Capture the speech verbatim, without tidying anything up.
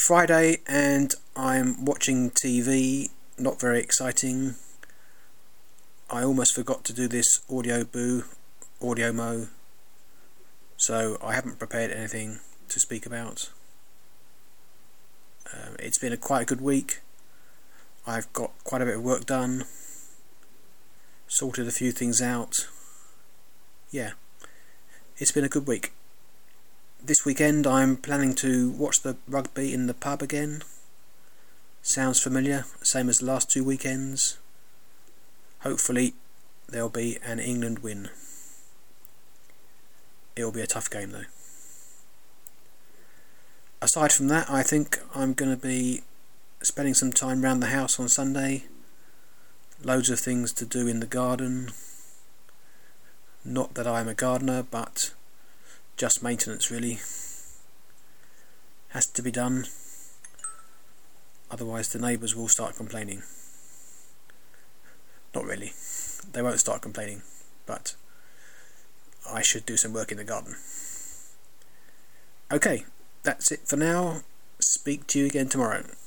Friday and I'm watching T V, not very exciting. I almost forgot to do this audio boo, audio mo, so I haven't prepared anything to speak about. Uh, it's been a quite a good week. I've got quite a bit of work done, sorted a few things out. Yeah, it's been a good week. This weekend I'm planning to watch the rugby in the pub again. Sounds familiar, same as the last two weekends. Hopefully there'll be an England win. It'll be a tough game though. Aside from that, I think I'm going to be spending some time around the house on Sunday. Loads of things to do in the garden. Not that I'm a gardener, but just maintenance really. Has to be done. Otherwise the neighbours will start complaining. Not really. They won't start complaining, but I should do some work in the garden. Okay, that's it for now. Speak to you again tomorrow.